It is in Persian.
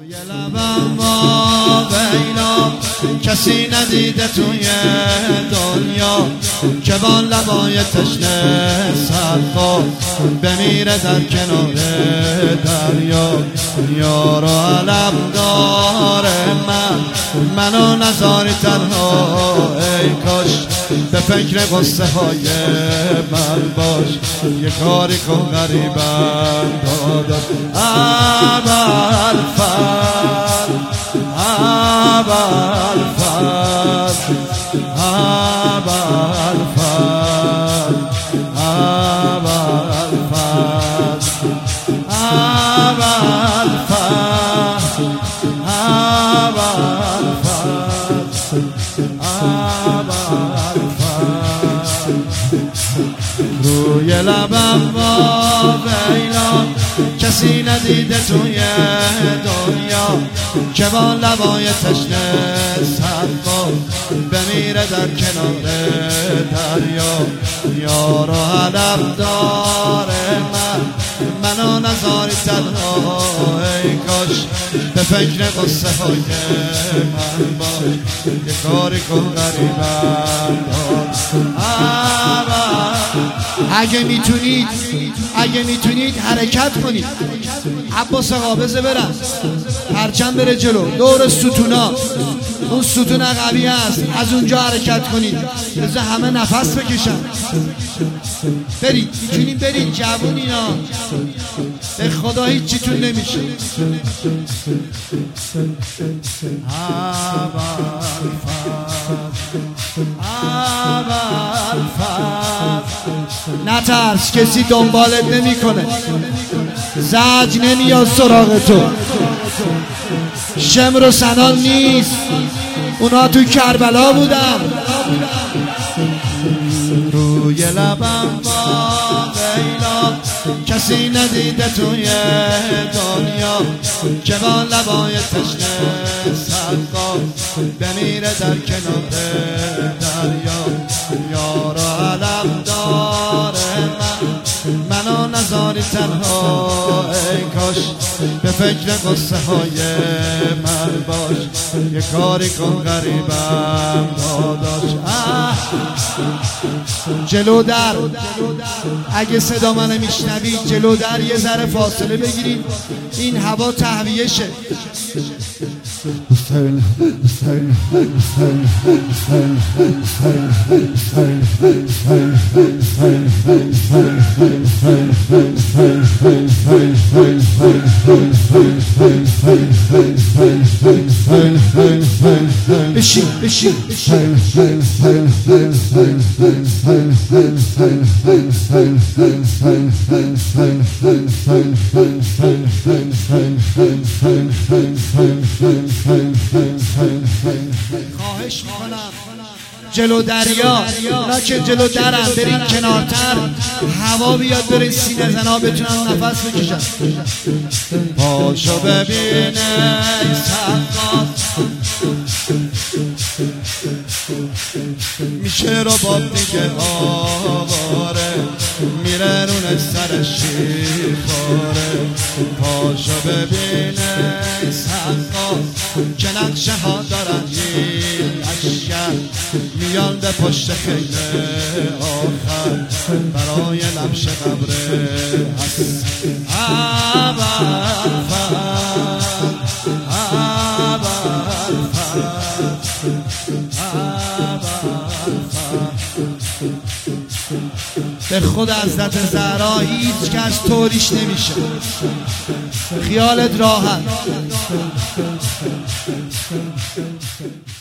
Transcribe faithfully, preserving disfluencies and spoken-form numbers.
یه لبم با بینا کسی ندیده توی دنیا که با لبای تشنه سرخا بمیره در کنار دریا. یارو علم داره من منو نذاری تنها، ای کاش به فکر قصه های من باش. یه کاری کن غریبم داداش ابوالفضل ابوالفضل ابوالفضل ابوالفضل ابوالفضل ابوالفضل روی لبم با بینا کسی ندیده توی دنیا که با لبای تشنه سرخا بمیره در کنار دریا. یارو علم داره من منو نذاری تنها، ای کاش به فکر قصه های من باش. یه کاری کن غریبم داد. اگه میتونید اگه میتونید حرکت کنید. عباس آقا بذار برم، پرچم بره جلو دور ستونا، اون ستون قوی هست، از اونجا حرکت کنید. بذار همه نفس بکشن. برید، میتونید برید جوونینا، به خدا هیچیتون نمیشه. نترس، کسی دنبالت نمیکنه، زج نمیاد سراغ تو، شمر و سنان نیست، اونا تو کربلا بودن. روی لبم با بینا کسی ندیده توی دنیا که با لبای تشنه سرخا بمیره در کنار دریا. یارو علم داره من منو نذاری تنها، ای کاش به فکر قصه های من باش. یه کاری کن غریبم داداش. جلو در، اگه صدا منو میشنوید جلو در یه ذره فاصله بگیرید، این هوا تهویه شه. بشین بشین خواهش میکنم جلو دریا، اونا که جلو درم برین کنارتر، هوا بیاد برین سینه زنا بتونن نفس بکشن. پاشو ببینه سقاط میشه رو باب دیگه آواره، میره رونه سر شیخاره. پاشو ببینه سقاط که نقشه ها دارن این اشکر، میان به پشت خیمه آخر برای لمش قبره هست. ابوالفضل به خود حضرت زهرا هیچ کس طوریش نمیشه، خیالت راحت.